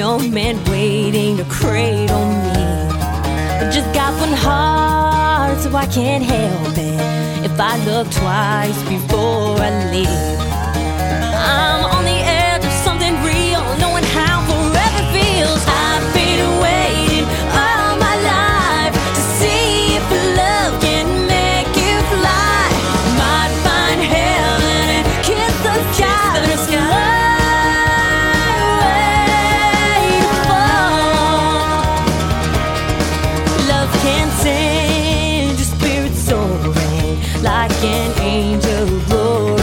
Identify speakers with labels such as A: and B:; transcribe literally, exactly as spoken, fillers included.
A: no man waiting to cradle me. I just got one heart, so I can't help it if I look twice before I leave. I'm on the edge of something real, knowing how forever feels. I've been waiting all my life to see if love can make you fly. Might find heaven and kiss the sky. Kiss the sky. Love can send your spirit soaring like an angel glory.